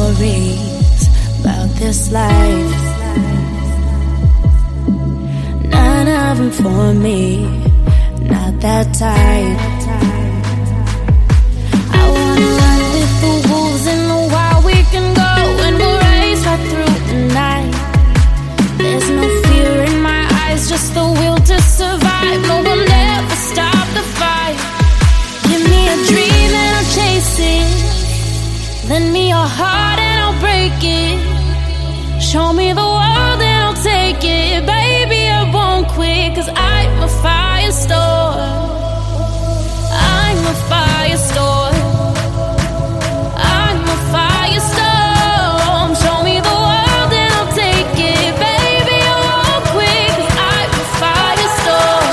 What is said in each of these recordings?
stories about this life. None of them for me, not that type. I wanna run with the wolves in the wild. We can go and we'll race right through the night. There's no fear in my eyes, just the will to survive. No one ever stop the fight. Give me a dream and I'll chase it. Lend me your heart and I'll break it. Show me the world and I'll take it. Baby, I won't quit, 'cause I'm a firestorm. I'm a firestorm. I'm a firestorm. Show me the world and I'll take it. Baby, I won't quit, 'cause I'm a firestorm.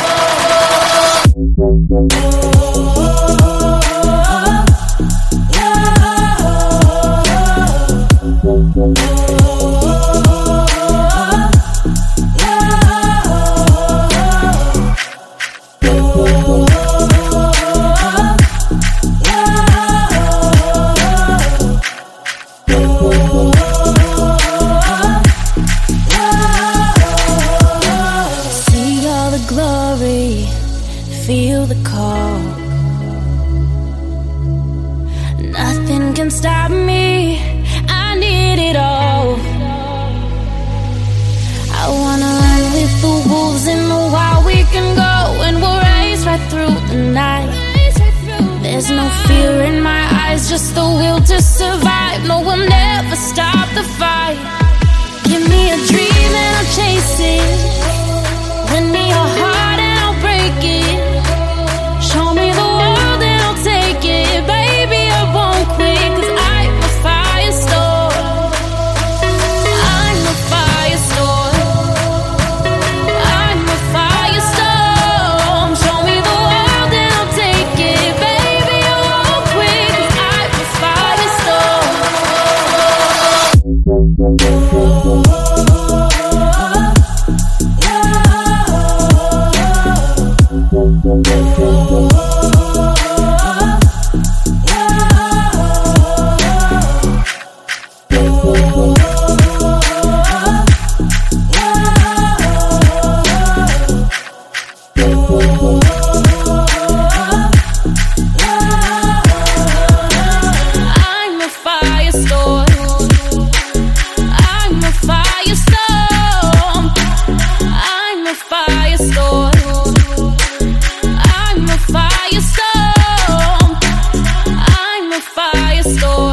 See all the glory, feel the call. Nothing can stop me, I need it all. I wanna run with the wolves in the wild. We can go and we'll race right through the night. There's no fear in my eyes, just the will to survive. No one ever stop the fight. Give me a dream and I'll chase it. Lend me your heart and I'll break it. Show me the world and I'll take it. Baby, I won't quit, 'cause I'm a firestorm. I'm a firestorm. I'm a firestorm. Show me the world and I'll take it. Baby, I won't quit, 'cause I'm a firestorm. I'm a firestorm. I'm a firestorm. I'm a firestorm. I'm a firestorm. I'm a firestorm.